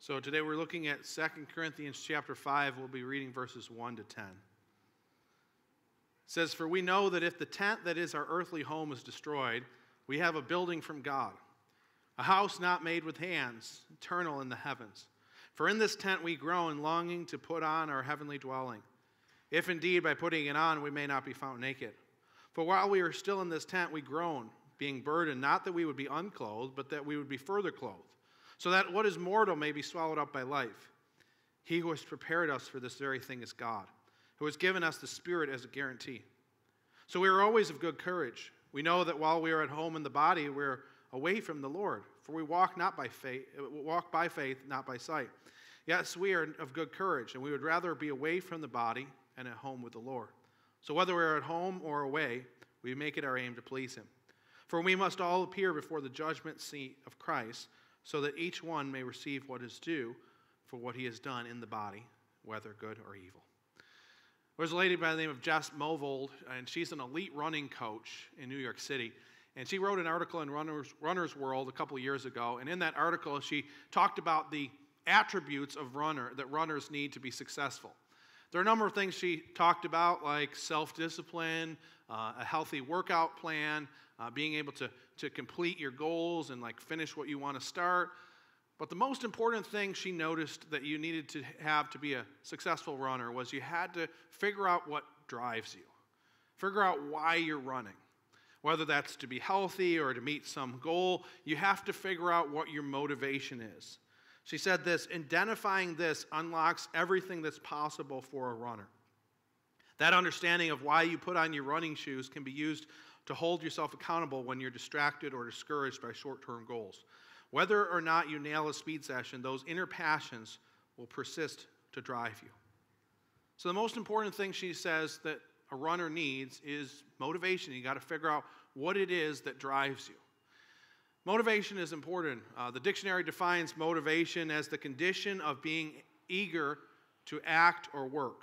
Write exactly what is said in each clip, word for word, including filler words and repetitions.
So today we're looking at Second Corinthians chapter five. We'll be reading verses one to ten. It says, "For we know that if the tent that is our earthly home is destroyed, we have a building from God, a house not made with hands, eternal in the heavens. For in this tent we groan, longing to put on our heavenly dwelling, if indeed by putting it on we may not be found naked. For while we are still in this tent we groan, being burdened, not that we would be unclothed, but that we would be further clothed, so that what is mortal may be swallowed up by life. He who has prepared us for this very thing is God, who has given us the Spirit as a guarantee. So we are always of good courage. We know that while we are at home in the body, we are away from the Lord, for we walk not by faith, walk by faith, not by sight. Yes, we are of good courage, and we would rather be away from the body and at home with the Lord. So whether we are at home or away, we make it our aim to please him. For we must all appear before the judgment seat of Christ, so that each one may receive what is due for what he has done in the body, whether good or evil." There's a lady by the name of Jess Movold, and she's an elite running coach in New York City. And she wrote an article in Runner's, Runner's World a couple of years ago. And in that article, she talked about the attributes of runner that runners need to be successful. There are a number of things she talked about, like self-discipline, uh, a healthy workout plan, uh, being able to, to complete your goals and like finish what you want to start. But the most important thing she noticed that you needed to have to be a successful runner was you had to figure out what drives you. Figure out why you're running. Whether that's to be healthy or to meet some goal, you have to figure out what your motivation is. She said this, "Identifying this unlocks everything that's possible for a runner. That understanding of why you put on your running shoes can be used to hold yourself accountable when you're distracted or discouraged by short-term goals. Whether or not you nail a speed session, those inner passions will persist to drive you." So the most important thing she says that a runner needs is motivation. You got to figure out what it is that drives you. Motivation is important. Uh, the dictionary defines motivation as the condition of being eager to act or work.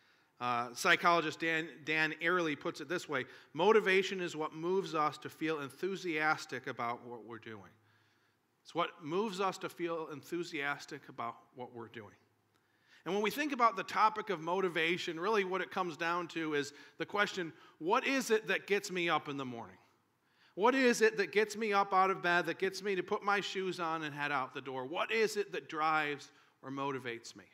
Uh, psychologist Dan, Dan Ariely puts it this way: motivation is what moves us to feel enthusiastic about what we're doing. It's what moves us to feel enthusiastic about what we're doing. And when we think about the topic of motivation, really what it comes down to is the question, what is it that gets me up in the morning? What is it that gets me up out of bed, that gets me to put my shoes on and head out the door? What is it that drives or motivates me?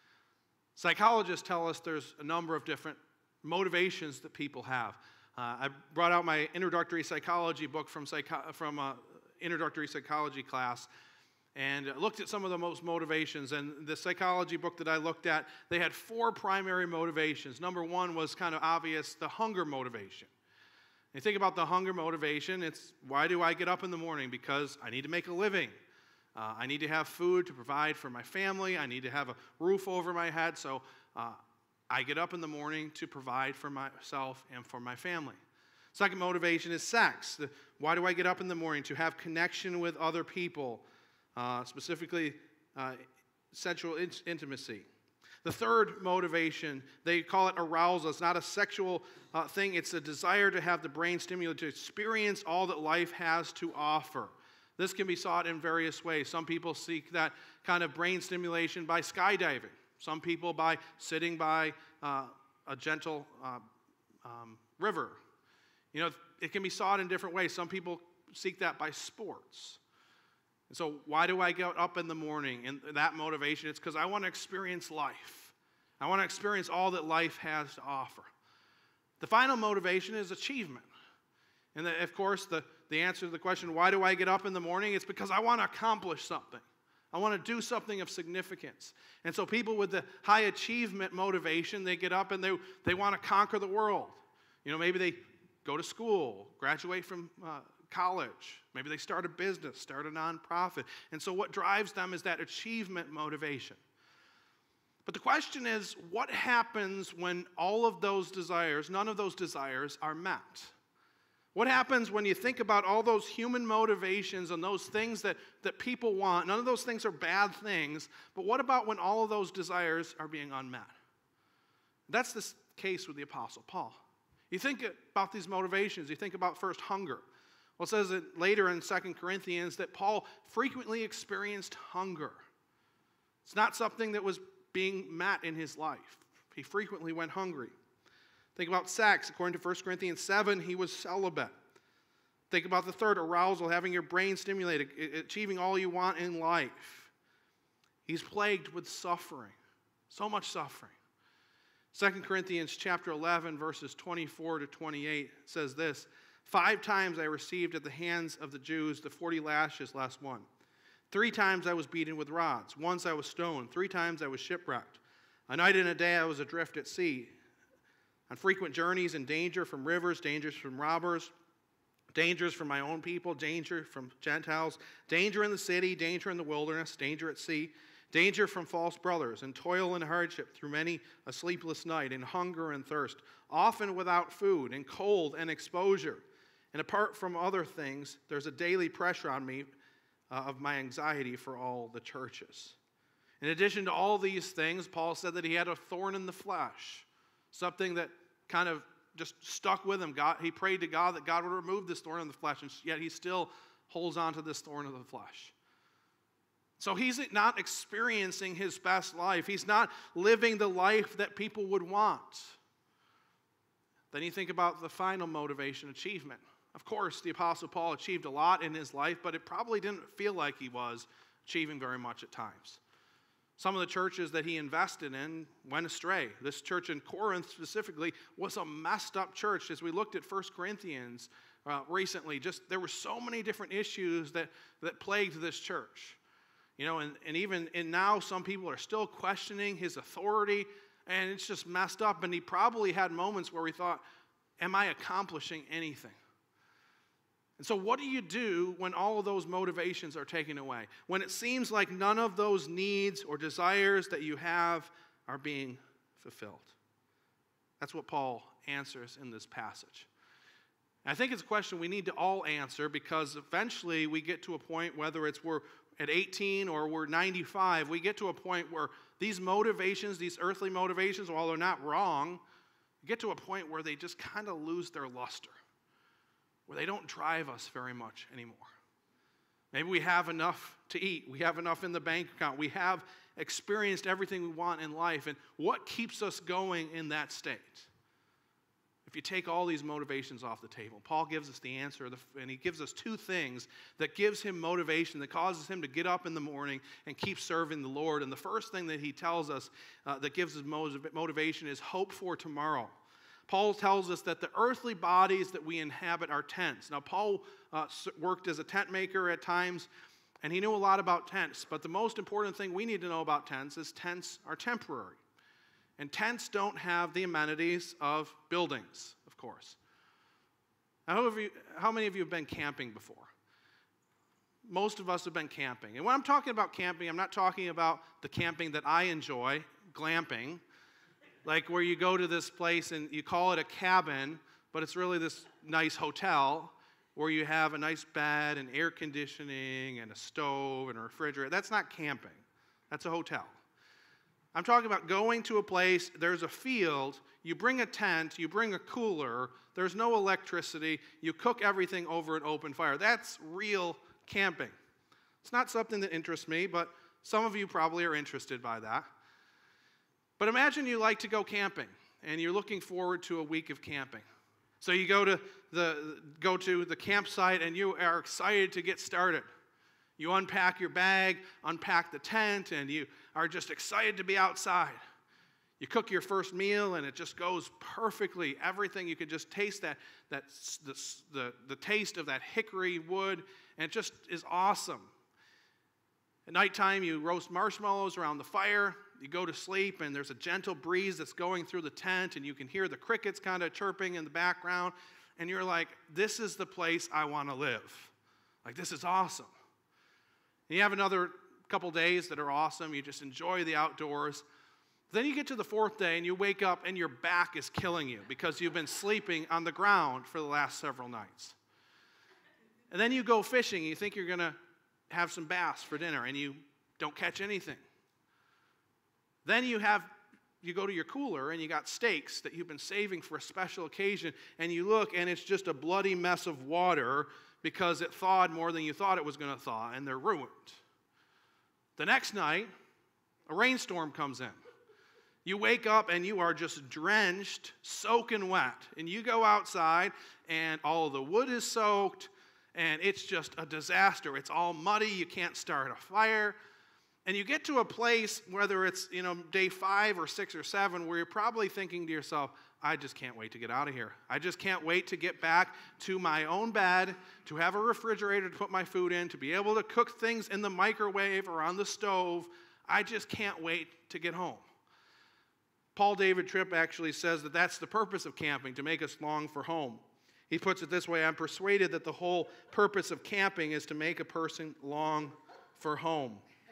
Psychologists tell us there's a number of different motivations that people have. Uh, I brought out my introductory psychology book from, psycho- from a introductory psychology class and looked at some of the most motivations. And the psychology book that I looked at, they had four primary motivations. Number one was kind of obvious, the hunger motivation. You think about the hunger motivation, it's why do I get up in the morning? Because I need to make a living. Uh, I need to have food to provide for my family. I need to have a roof over my head. So uh, I get up in the morning to provide for myself and for my family. Second motivation is sex. The, why do I get up in the morning? To have connection with other people, uh, specifically uh, sexual in- intimacy. The third motivation, they call it arousal. It's not a sexual uh, thing. It's a desire to have the brain stimulated to experience all that life has to offer. This can be sought in various ways. Some people seek that kind of brain stimulation by skydiving. Some people by sitting by uh, a gentle uh, um, river. You know, it can be sought in different ways. Some people seek that by sports. And so why do I get up in the morning? And that motivation, it's because I want to experience life. I want to experience all that life has to offer. The final motivation is achievement. And the, of course, the, the answer to the question, why do I get up in the morning? It's because I want to accomplish something. I want to do something of significance. And so people with the high achievement motivation, they get up and they, they want to conquer the world. You know, maybe they go to school, graduate from uh, college. Maybe they start a business, start a nonprofit. And so what drives them is that achievement motivation. But the question is, what happens when all of those desires, none of those desires are met? What happens when you think about all those human motivations and those things that, that people want? None of those things are bad things, but what about when all of those desires are being unmet? That's the case with the Apostle Paul. You think about these motivations, you think about first hunger. Well, it says that later in Second Corinthians that Paul frequently experienced hunger. It's not something that was being met in his life. He frequently went hungry. Think about sex. According to First Corinthians seven, he was celibate. Think about the third, arousal, having your brain stimulated, achieving all you want in life. He's plagued with suffering, so much suffering. Second Corinthians chapter eleven, verses twenty-four to twenty-eight says this, "Five times I received at the hands of the Jews the forty lashes less one. Three times I was beaten with rods. Once I was stoned. Three times I was shipwrecked. A night and a day I was adrift at sea. On frequent journeys in danger from rivers, dangers from robbers, dangers from my own people, danger from Gentiles, danger in the city, danger in the wilderness, danger at sea, danger from false brothers, and toil and hardship through many a sleepless night, and hunger and thirst, often without food, and cold and exposure. And apart from other things, there's a daily pressure on me uh, of my anxiety for all the churches." In addition to all these things, Paul said that he had a thorn in the flesh, something that kind of just stuck with him. God, he prayed to God that God would remove this thorn in the flesh, and yet he still holds on to this thorn of the flesh. So he's not experiencing his best life. He's not living the life that people would want. Then you think about the final motivation, achievement. Of course, the Apostle Paul achieved a lot in his life, but it probably didn't feel like he was achieving very much at times. Some of the churches that he invested in went astray. This church in Corinth specifically was a messed up church. As we looked at First Corinthians uh, recently, just there were so many different issues that, that plagued this church. You know, and, and even and now some people are still questioning his authority, and it's just messed up. And he probably had moments where he thought, am I accomplishing anything? And so what do you do when all of those motivations are taken away? When it seems like none of those needs or desires that you have are being fulfilled? That's what Paul answers in this passage. And I think it's a question we need to all answer, because eventually we get to a point, whether it's we're at eighteen or we're ninety-five, we get to a point where these motivations, these earthly motivations, while they're not wrong, get to a point where they just kind of lose their luster, where they don't drive us very much anymore. Maybe we have enough to eat. We have enough in the bank account. We have experienced everything we want in life. And what keeps us going in that state? If you take all these motivations off the table, Paul gives us the answer, and he gives us two things that gives him motivation, that causes him to get up in the morning and keep serving the Lord. And the first thing that he tells us uh, that gives us motivation is hope for tomorrow. Paul tells us that the earthly bodies that we inhabit are tents. Now, Paul uh, worked as a tent maker at times, and he knew a lot about tents. But the most important thing we need to know about tents is tents are temporary. And tents don't have the amenities of buildings, of course. Now, how, have you, how many of you have been camping before? Most of us have been camping. And when I'm talking about camping, I'm not talking about the camping that I enjoy, glamping, like where you go to this place and you call it a cabin, but it's really this nice hotel where you have a nice bed and air conditioning and a stove and a refrigerator. That's not camping. That's a hotel. I'm talking about going to a place, there's a field, you bring a tent, you bring a cooler, there's no electricity, you cook everything over an open fire. That's real camping. It's not something that interests me, but some of you probably are interested by that. But imagine you like to go camping, and you're looking forward to a week of camping. So you go to the, go to the campsite, and you are excited to get started. You unpack your bag, unpack the tent, and you are just excited to be outside. You cook your first meal, and it just goes perfectly. Everything, you could just taste that, that the, the, the taste of that hickory wood, and it just is awesome. At nighttime, you roast marshmallows around the fire. You go to sleep, and there's a gentle breeze that's going through the tent, and you can hear the crickets kind of chirping in the background, and you're like, this is the place I want to live. Like, this is awesome. And you have another couple days that are awesome. You just enjoy the outdoors. Then you get to the fourth day, and you wake up, and your back is killing you because you've been sleeping on the ground for the last several nights. And then you go fishing. You think you're going to have some bass for dinner, and you don't catch anything. Then you have you go to your cooler, and you got steaks that you've been saving for a special occasion, and you look, and it's just a bloody mess of water because it thawed more than you thought it was going to thaw, and they're ruined. The next night, A rainstorm comes in. You wake up and you are just drenched, soaking wet. And you go outside and all of the wood is soaked and it's just a disaster. It's all muddy. You can't start a fire. And you get to a place, whether it's, you know, day five or six or seven, where you're probably thinking to yourself, I just can't wait to get out of here. I just can't wait to get back to my own bed, to have a refrigerator to put my food in, to be able to cook things in the microwave or on the stove. I just can't wait to get home. Paul David Tripp actually says that that's the purpose of camping, to make us long for home. He puts it this way: I'm persuaded that the whole purpose of camping is to make a person long for home.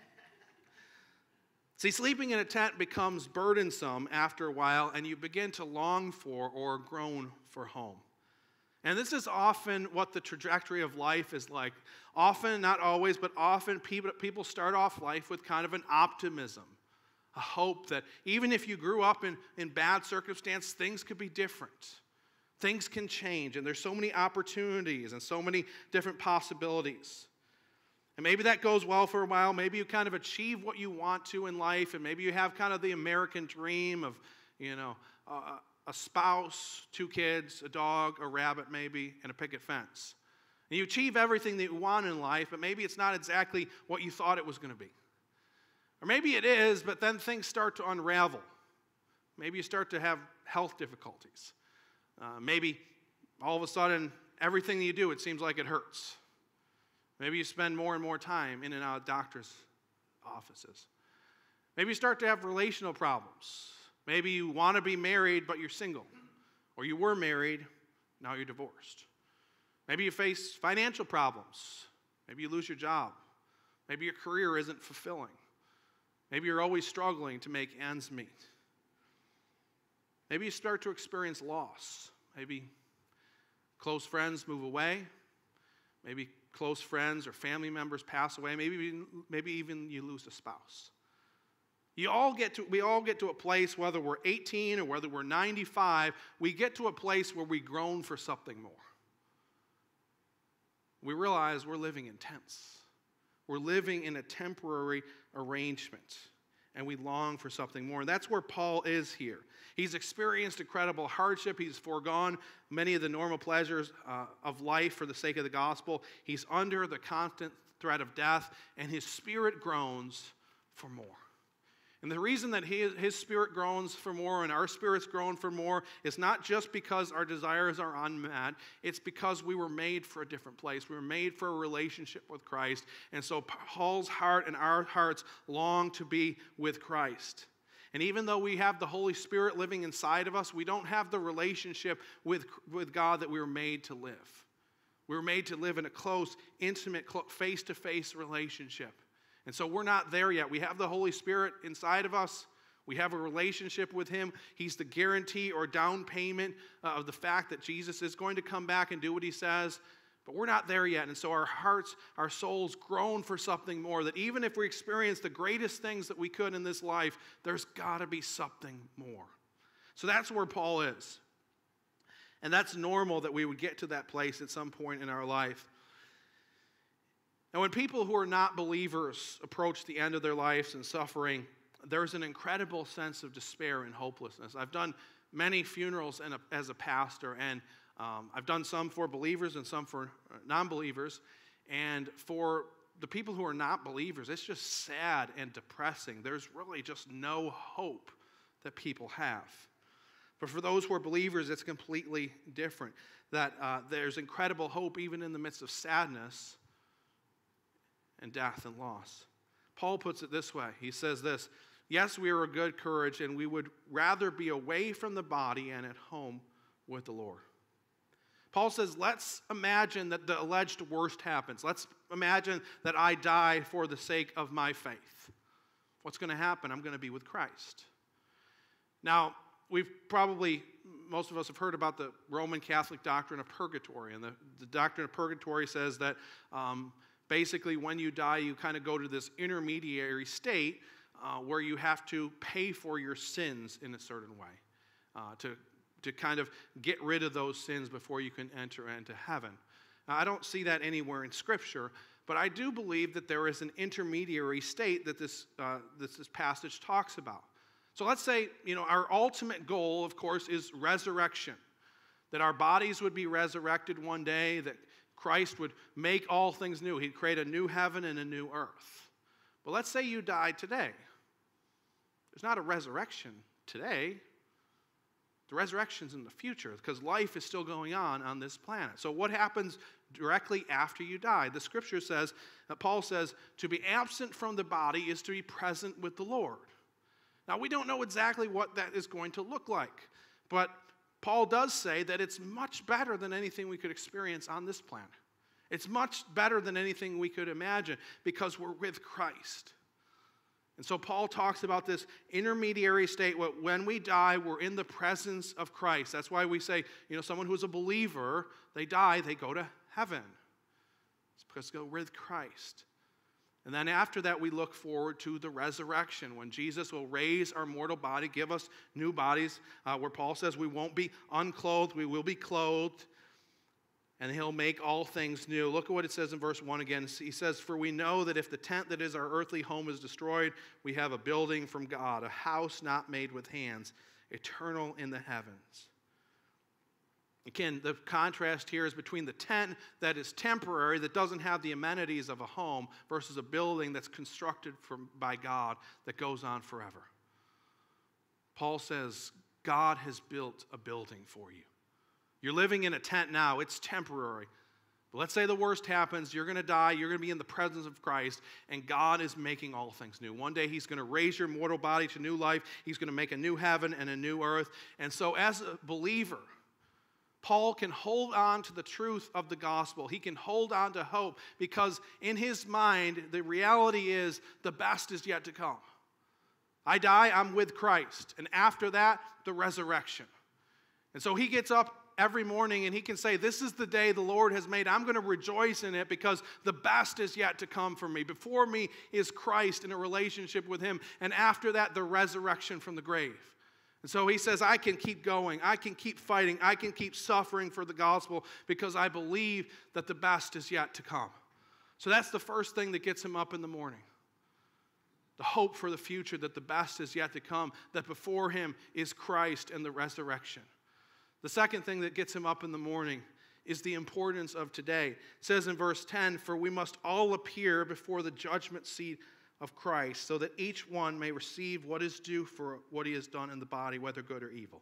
See, sleeping in a tent becomes burdensome after a while, and you begin to long for or groan for home. And this is often what the trajectory of life is like. Often, not always, but often people, people start off life with kind of an optimism, a hope that even if you grew up in, in bad circumstance, things could be different. Things can change, and there's so many opportunities and so many different possibilities. And maybe that goes well for a while. Maybe you kind of achieve what you want to in life, and maybe you have kind of the American dream of, you know, uh, a spouse, two kids, a dog, a rabbit maybe, and a picket fence. And you achieve everything that you want in life, but maybe it's not exactly what you thought it was going to be. Or maybe it is, but then things start to unravel. Maybe you start to have health difficulties. Uh, maybe all of a sudden, everything that you do, it seems like it hurts. Maybe you spend more and more time in and out of doctor's offices. Maybe you start to have relational problems. Maybe you want to be married, but you're single. Or you were married, now you're divorced. Maybe you face financial problems. Maybe you lose your job. Maybe your career isn't fulfilling. Maybe you're always struggling to make ends meet. Maybe you start to experience loss. Maybe close friends move away. Maybe close friends or family members pass away. Maybe even, maybe even you lose a spouse. You all get to, we all get to a place, whether we're eighteen or whether we're ninety-five, we get to a place where we groan for something more. We realize we're living in tents. We're living in a temporary arrangement, and we long for something more. And that's where Paul is here. He's experienced incredible hardship. He's foregone many of the normal pleasures uh, of life for the sake of the gospel. He's under the constant threat of death, and his spirit groans for more. And the reason that he, his spirit groans for more and our spirits groan for more is not just because our desires are unmet. It's because we were made for a different place. We were made for a relationship with Christ. And so Paul's heart and our hearts long to be with Christ. And even though we have the Holy Spirit living inside of us, we don't have the relationship with, with God that we were made to live. We were made to live in a close, intimate, face-to-face relationship. And so we're not there yet. We have the Holy Spirit inside of us. We have a relationship with him. He's the guarantee or down payment uh, of the fact that Jesus is going to come back and do what he says. But we're not there yet. And so our hearts, our souls groan for something more. That even if we experience the greatest things that we could in this life, there's got to be something more. So that's where Paul is. And that's normal that we would get to that place at some point in our life. And when people who are not believers approach the end of their lives and suffering, there's an incredible sense of despair and hopelessness. I've done many funerals and as a pastor, and um, I've done some for believers and some for non-believers. And for the people who are not believers, it's just sad and depressing. There's really just no hope that people have. But for those who are believers, it's completely different. That uh, there's incredible hope even in the midst of sadness and death and loss. Paul puts it this way. He says this: yes, we are of good courage, and we would rather be away from the body and at home with the Lord. Paul says, let's imagine that the alleged worst happens. Let's imagine that I die for the sake of my faith. What's going to happen? I'm going to be with Christ. Now, we've probably, most of us have heard about the Roman Catholic doctrine of purgatory. And the, the doctrine of purgatory says that um, basically, when you die, you kind of go to this intermediary state uh, where you have to pay for your sins in a certain way uh, to, to kind of get rid of those sins before you can enter into heaven. Now, I don't see that anywhere in Scripture, But I do believe that there is an intermediary state that this, uh, this, this passage talks about. So let's say, you know, our ultimate goal, of course, is resurrection. That our bodies would be resurrected one day, that Christ would make all things new. He'd create a new heaven and a new earth. But let's say you died today. There's not a resurrection today. The resurrection's in the future because life is still going on on this planet. So what happens directly after you die? The scripture says, that Paul says, to be absent from the body is to be present with the Lord. Now, we don't know exactly what that is going to look like, but Paul does say that it's much better than anything we could experience on this planet. It's much better than anything we could imagine because we're with Christ. And so Paul talks about this intermediary state where when we die, we're in the presence of Christ. That's why we say, you know, someone who's a believer, they die, they go to heaven. It's because they're with Christ. And then after that, we look forward to the resurrection when Jesus will raise our mortal body, give us new bodies, uh, where Paul says we won't be unclothed, we will be clothed, and he'll make all things new. Look at what it says in verse one again. He says, for we know that if the tent that is our earthly home is destroyed, we have a building from God, a house not made with hands, eternal in the heavens. Again, the contrast here is between the tent that is temporary, that doesn't have the amenities of a home, versus a building that's constructed from, by God that goes on forever. Paul says, God has built a building for you. You're living in a tent now. It's temporary. But let's say the worst happens. You're going to die. You're going to be in the presence of Christ, and God is making all things new. One day he's going to raise your mortal body to new life. He's going to make a new heaven and a new earth. And so as a believer, Paul can hold on to the truth of the gospel. He can hold on to hope because in his mind, the reality is the best is yet to come. I die, I'm with Christ. And after that, the resurrection. And so he gets up every morning and he can say, this is the day the Lord has made. I'm going to rejoice in it because the best is yet to come for me. Before me is Christ in a relationship with him. And after that, the resurrection from the grave. And so he says, I can keep going. I can keep fighting. I can keep suffering for the gospel because I believe that the best is yet to come. So that's the first thing that gets him up in the morning. The hope for the future, that the best is yet to come, that before him is Christ and the resurrection. The second thing that gets him up in the morning is the importance of today. It says in verse ten, for we must all appear before the judgment seat of Christ, so that each one may receive what is due for what he has done in the body, whether good or evil.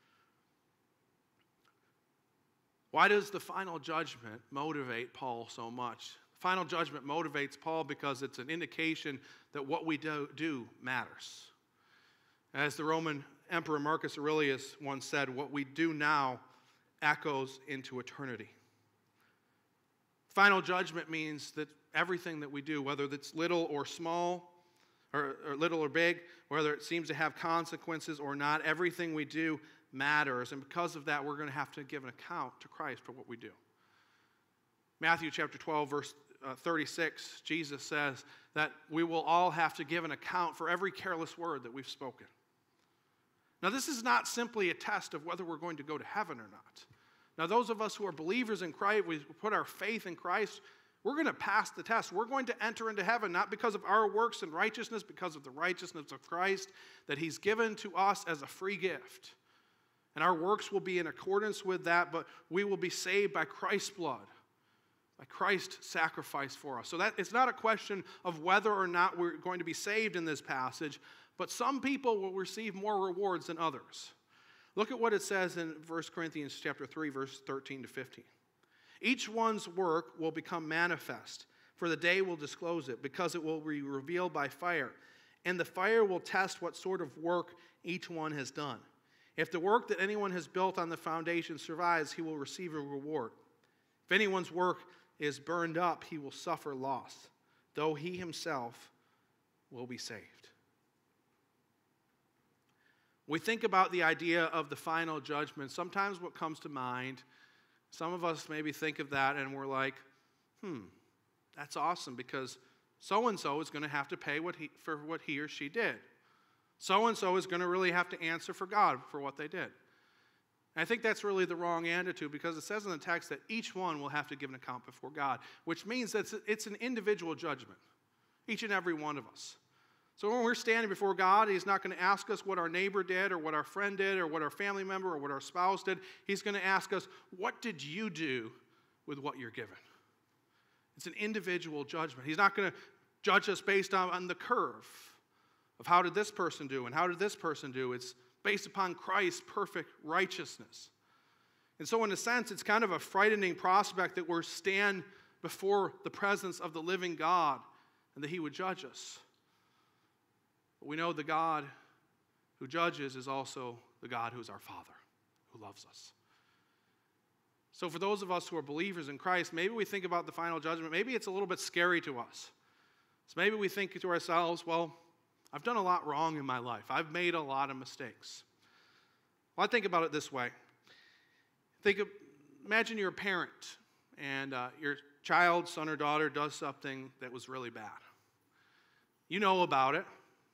Why does the final judgment motivate Paul so much? The final judgment motivates Paul because it's an indication that what we do, do matters. As the Roman Emperor Marcus Aurelius once said, what we do now echoes into eternity. Final judgment means that everything that we do, whether it's little or small, or, or little or big, whether it seems to have consequences or not, everything we do matters. And because of that, we're going to have to give an account to Christ for what we do. Matthew chapter twelve, verse uh, thirty-six, Jesus says that we will all have to give an account for every careless word that we've spoken. Now, this is not simply a test of whether we're going to go to heaven or not. Now, those of us who are believers in Christ, we put our faith in Christ, we're going to pass the test. We're going to enter into heaven, not because of our works and righteousness, because of the righteousness of Christ that he's given to us as a free gift. And our works will be in accordance with that, but we will be saved by Christ's blood, by Christ's sacrifice for us. So that it's not a question of whether or not we're going to be saved in this passage, but some people will receive more rewards than others. Look at what it says in First Corinthians chapter three, verse thirteen to fifteen. Each one's work will become manifest, for the day will disclose it, because it will be revealed by fire. And the fire will test what sort of work each one has done. If the work that anyone has built on the foundation survives, he will receive a reward. If anyone's work is burned up, he will suffer loss, though he himself will be saved. We think about the idea of the final judgment. Sometimes what comes to mind, some of us maybe think of that and we're like, hmm, that's awesome because so-and-so is going to have to pay what he, for what he or she did. So-and-so is going to really have to answer for God for what they did. And I think that's really the wrong attitude, because it says in the text that each one will have to give an account before God, which means that it's an individual judgment, each and every one of us. So when we're standing before God, He's not going to ask us what our neighbor did or what our friend did or what our family member or what our spouse did. He's going to ask us, what did you do with what you're given? It's an individual judgment. He's not going to judge us based on, on the curve of how did this person do and how did this person do. It's based upon Christ's perfect righteousness. And so in a sense, it's kind of a frightening prospect that we're stand before the presence of the living God and that He would judge us. But we know the God who judges is also the God who is our Father, who loves us. So for those of us who are believers in Christ, maybe we think about the final judgment. Maybe it's a little bit scary to us. So maybe we think to ourselves, well, I've done a lot wrong in my life. I've made a lot of mistakes. Well, I think about it this way. Think of, imagine you're a parent, and uh, your child, son or daughter, does something that was really bad. You know about it,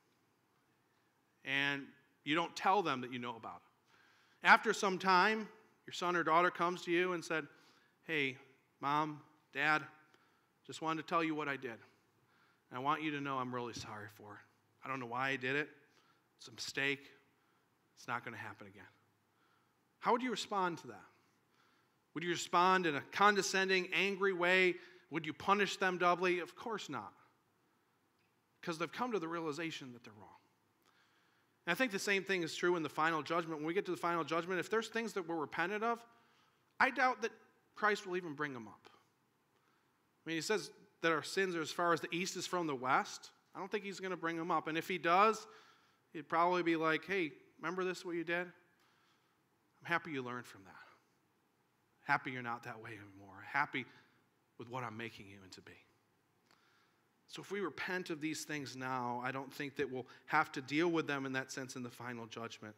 and you don't tell them that you know about it. After some time, your son or daughter comes to you and said, hey, Mom, Dad, just wanted to tell you what I did. And I want you to know I'm really sorry for it. I don't know why I did it. It's a mistake. It's not going to happen again. How would you respond to that? Would you respond in a condescending, angry way? Would you punish them doubly? Of course not. Because they've come to the realization that they're wrong. And I think the same thing is true in the final judgment. When we get to the final judgment, if there's things that we're repentant of, I doubt that Christ will even bring them up. I mean, He says that our sins are as far as the east is from the west. I don't think He's going to bring them up. And if He does, He'd probably be like, hey, remember this, what you did? I'm happy you learned from that. Happy you're not that way anymore. Happy with what I'm making you into be. So if we repent of these things now, I don't think that we'll have to deal with them in that sense in the final judgment.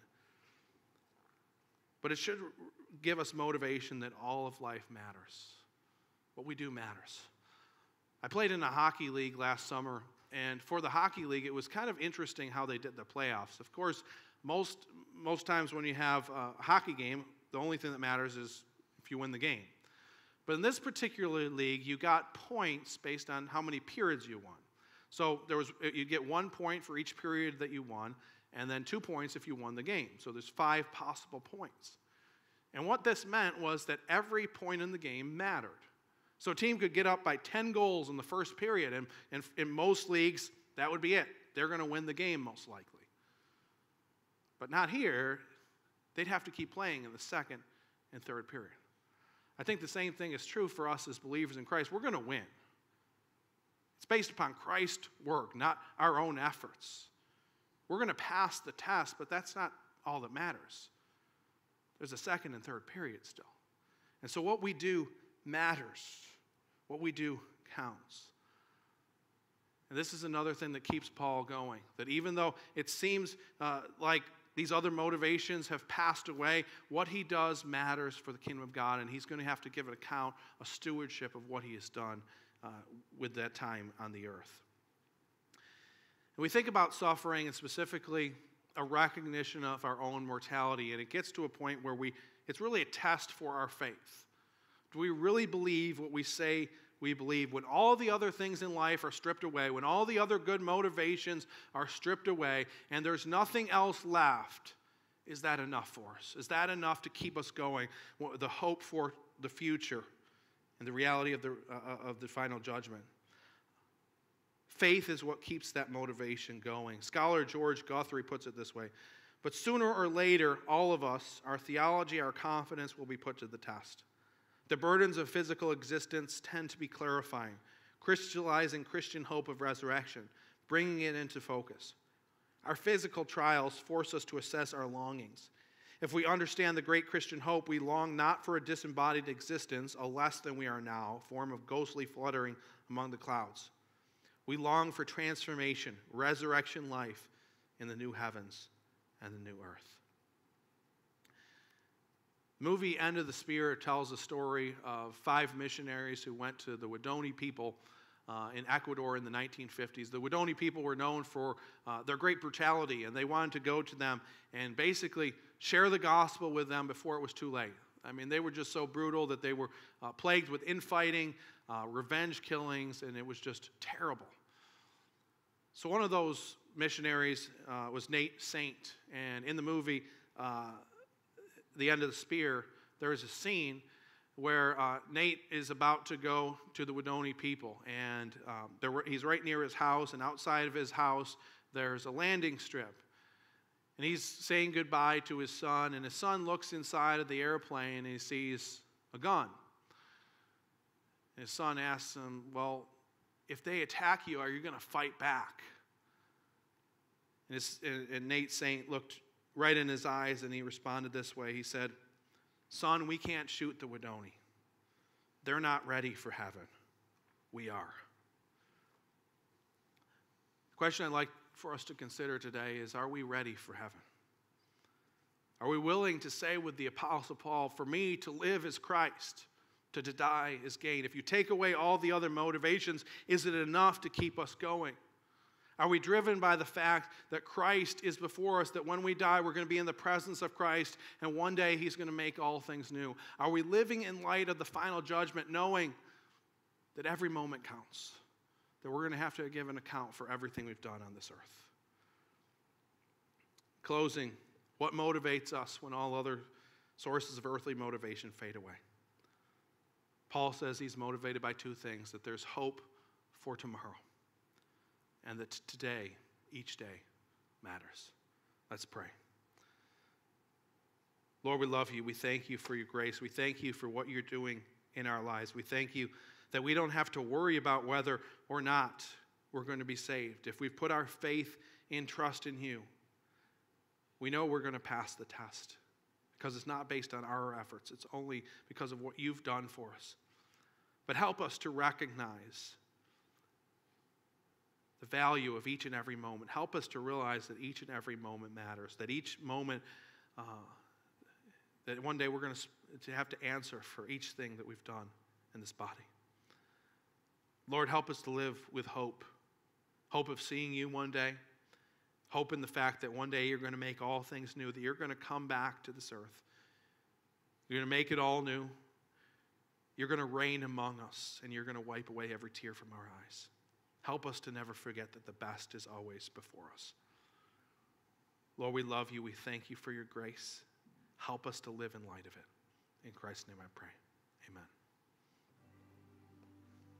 But it should give us motivation that all of life matters. What we do matters. I played in a hockey league last summer, and for the hockey league, it was kind of interesting how they did the playoffs. Of course, most, most times when you have a hockey game, the only thing that matters is if you win the game. But in this particular league, you got points based on how many periods you won. So there was, you get one point for each period that you won, and then two points if you won the game. So there's five possible points. And what this meant was that every point in the game mattered. So a team could get up by ten goals in the first period, and, and in most leagues, that would be it. They're going to win the game most likely. But not here. They'd have to keep playing in the second and third period. I think the same thing is true for us as believers in Christ. We're going to win. It's based upon Christ's work, not our own efforts. We're going to pass the test, but that's not all that matters. There's a second and third period still. And so what we do matters. What we do counts. And this is another thing that keeps Paul going, that even though it seems uh, like these other motivations have passed away, what he does matters for the kingdom of God, and he's going to have to give an account, a stewardship of what he has done uh, with that time on the earth. And we think about suffering, and specifically a recognition of our own mortality, and it gets to a point where we it's really a test for our faith. Do we really believe what we say we believe when all the other things in life are stripped away, when all the other good motivations are stripped away, and there's nothing else left? Is that enough for us? Is that enough to keep us going? The hope for the future and the reality of the, uh, of the final judgment. Faith is what keeps that motivation going. Scholar George Guthrie puts it this way: but sooner or later, all of us, our theology, our confidence will be put to the test. The burdens of physical existence tend to be clarifying, crystallizing Christian hope of resurrection, bringing it into focus. Our physical trials force us to assess our longings. If we understand the great Christian hope, we long not for a disembodied existence, a less than we are now, form of ghostly fluttering among the clouds. We long for transformation, resurrection life in the new heavens and the new earth. The movie End of the Spear tells the story of five missionaries who went to the Waodani people uh, in Ecuador in the nineteen fifties. The Woodoni people were known for uh, their great brutality, and they wanted to go to them and basically share the gospel with them before it was too late. I mean, they were just so brutal that they were uh, plagued with infighting, uh, revenge killings, and it was just terrible. So one of those missionaries uh, was Nate Saint, and in the movie, uh, The End of the Spear, there is a scene where uh, Nate is about to go to the Woodoni people, and um, there were, he's right near his house, and outside of his house, there's a landing strip. And he's saying goodbye to his son, and his son looks inside of the airplane, and he sees a gun. And his son asks him, well, if they attack you, are you going to fight back? And, his, and, and Nate Saint looked right in his eyes, and he responded this way. He said, son, we can't shoot the Woodoni. They're not ready for heaven. We are. The question I'd like for us to consider today is, are we ready for heaven? Are we willing to say with the Apostle Paul, for me to live is Christ, to, to die is gain? If you take away all the other motivations, is it enough to keep us going? Are we driven by the fact that Christ is before us, that when we die, we're going to be in the presence of Christ, and one day he's going to make all things new? Are we living in light of the final judgment, knowing that every moment counts, that we're going to have to give an account for everything we've done on this earth? Closing, what motivates us when all other sources of earthly motivation fade away? Paul says he's motivated by two things, that there's hope for tomorrow, and that today, each day, matters. Let's pray. Lord, we love you. We thank you for your grace. We thank you for what you're doing in our lives. We thank you that we don't have to worry about whether or not we're going to be saved. If we've put our faith in trust in you, we know we're going to pass the test, because it's not based on our efforts. It's only because of what you've done for us. But help us to recognize the value of each and every moment. Help us to realize that each and every moment matters, that each moment, uh, that one day we're going to have to answer for each thing that we've done in this body. Lord, help us to live with hope. Hope of seeing you one day. Hope in the fact that one day you're going to make all things new, that you're going to come back to this earth. You're going to make it all new. You're going to reign among us, and you're going to wipe away every tear from our eyes. Help us to never forget that the best is always before us. Lord, we love you. We thank you for your grace. Help us to live in light of it. In Christ's name I pray. Amen.